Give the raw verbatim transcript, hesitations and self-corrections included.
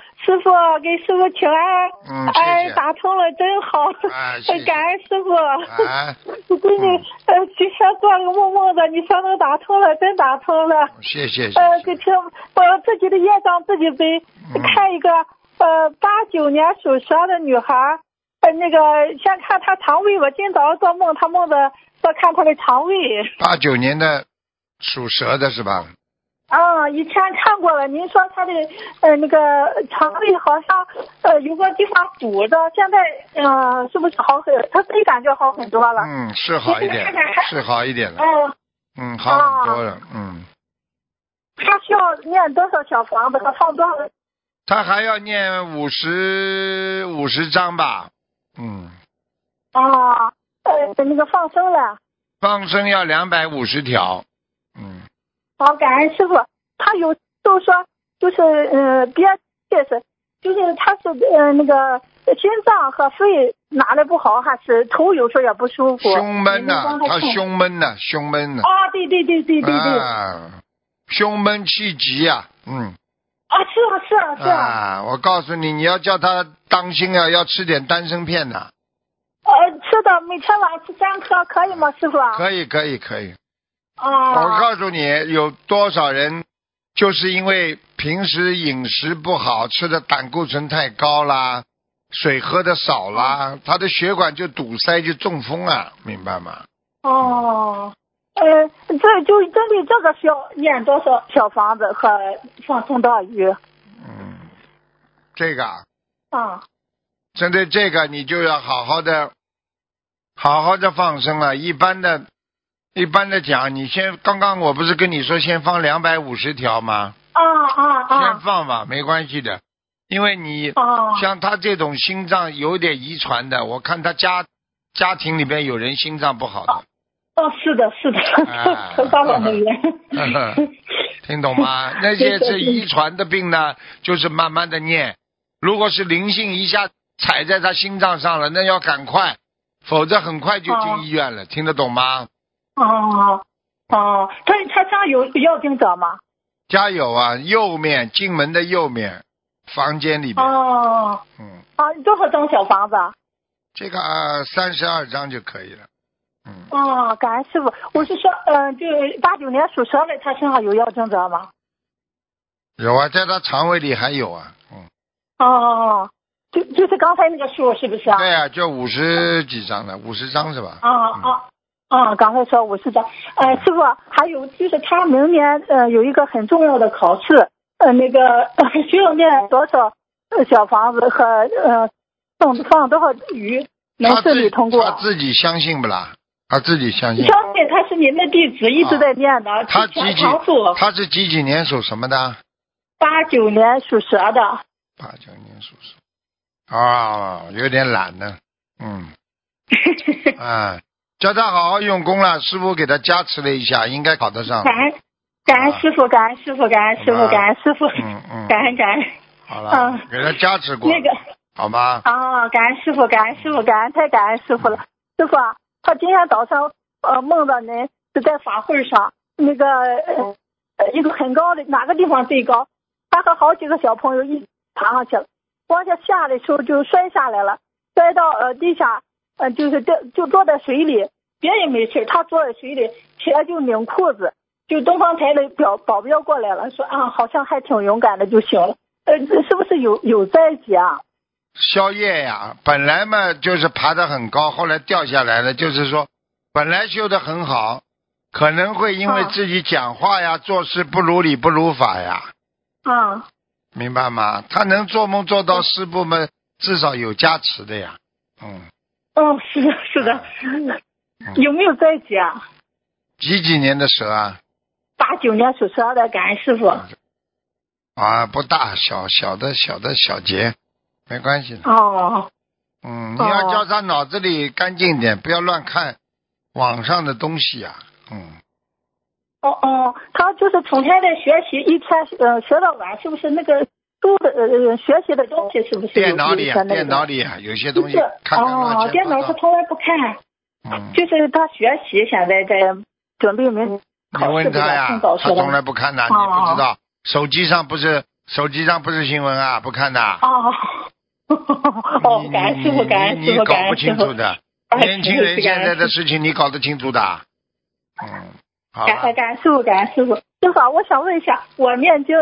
师傅给师傅请安。 嗯， 哎， 谢谢。 打通了真好。 哎，谢谢。 感恩师傅。 哎， 我闺女嗯呃，之前做了个梦梦的，你说能打通了，真打通了。 谢谢谢呃， 谢。 给听我自己的业障自己背。 嗯看一个呃八九年属蛇的女孩，呃那个先看她肠胃，我今早上做梦，她梦的说看她的肠胃。 八九年的属蛇的是吧？ 啊，以前看过了，您说她的呃那个肠胃好像呃有个地方堵着，现在呃是不是好很？她自己感觉好很多了。 嗯，是好一点，是好一点了。 嗯。 嗯，好很多了。嗯。 她需要念多少小房子和放多少？ 他还要念五十五十章吧？嗯。 啊，呃那个放生了。 放生要两百五十条。嗯。 好，感恩师傅。他有就是说，就是呃，别这是，就是他是呃那个心脏和肺哪里不好，还是头有时候也不舒服。 胸闷呐、 你能帮他看胸闷呐、胸闷呐、 啊，对对对对对对。 啊，胸闷气急呀、嗯。 啊，是啊是啊是啊。 啊，我告诉你，你要叫他当心啊，要吃点丹参片呐、 呃，吃的每天晚上吃三颗，可以吗，师傅？ 可以可以可以。 啊。 我告诉你，有多少人就是因为平时饮食不好，吃的胆固醇太高啦，水喝的少啦，他的血管就堵塞，就中风了，明白吗？ 哦。呃，这就针对这个需要念多少小房子和放生多少鱼？ 嗯，这个啊， 啊。 针对这个你就要好好的，好好的放生了。一般的，一般的讲，你先刚刚我不是跟你说先放两百五十条吗？ 啊啊啊！ 先放吧，没关系的，因为你哦像他这种心脏有点遗传的，我看他家家庭里边有人心脏不好的。 哦，是的，是的， 啊头发往那边。 听懂吗？那些是遗传的病呢，就是慢慢的念。如果是灵性一下踩在他心脏上了，那要赶快，否则很快就进医院了。听得懂吗？ 哦哦，他他家有要经者吗？ 家有啊，右面进门的右面房间里边。 哦。 嗯。 啊，多少张小房子？ 这个三十二张就可以了。嗯。 哦，感恩师傅。我是说，嗯、呃，就八九年属蛇的，他身上有要经者吗？ 有啊，在他肠胃里还有啊。嗯。 哦，就就是刚才那个数是不是啊？ 对啊，就五十几张的，五十张是吧？ 啊啊啊！刚才说五十张。呃，师傅，还有就是他明年呃有一个很重要的考试，呃，那个、呃、需要念多少小房子和呃放放多少鱼能顺利通过？ 他自己相信不啦？他自己相信。 相信他是您的弟子，一直在念的。啊、 他几几？他是几几年属什么的？ 八九年属蛇的。 八九年属蛇。啊，有点懒呢。嗯。啊，叫他好好用功了，师傅给他加持了一下，应该考得上。 感恩感恩师傅，感恩师傅，感恩师傅，感恩师傅。 嗯嗯。 感恩感恩。 好了。 嗯。 给他加持过。 那个。 好吗？ 啊，感恩师傅，感恩师傅，感恩太感恩师傅了。师傅啊，他今天早上呃梦到您是在法会上，那个呃一个很高的哪个地方最高？他和好几个小朋友一起爬上去了，往下下的时候就摔下来了，摔到呃地下，呃就是掉就坐在水里，别人没事，他坐在水里，起来就拧裤子，就东方台的表保镖过来了，说啊好像还挺勇敢的就行了，呃是不是有有灾劫啊？ 宵夜呀，本来嘛就是爬得很高，后来掉下来了，就是说本来修得很好，可能会因为自己讲话呀、啊、做事不如理不如法呀。 啊， 明白吗？他能做梦做到师父们至少有加持的呀。嗯。 哦，是的，是的。嗯、有没有灾劫啊？ 几几年的蛇啊？ 八九年属蛇的，感恩师傅。 啊，不大，小小的小的小劫，没关系的。 哦。 嗯，你要叫他脑子里干净点，不要乱看网上的东西呀、啊。嗯。 哦哦，他就是成天在学习，一天呃学到晚，是不是那个书的呃学习的东西是不是有？ 电脑里啊， 那个、 电脑里啊，有些东西看看乱七八糟。 哦，电脑他从来不看。 嗯。 就是他学习，现在在准备明考试。 你问他呀，他从来不看的、啊，你不知道。哦、手机上不是手机上不是新闻啊，不看的。 哦，哦，感恩师傅，感恩师傅，感你搞不恩师傅。 清楚的，年轻人现在的事情你搞得清楚的。嗯，好了。 感感恩师傅，感恩师傅。师傅啊，我想问一下，我念经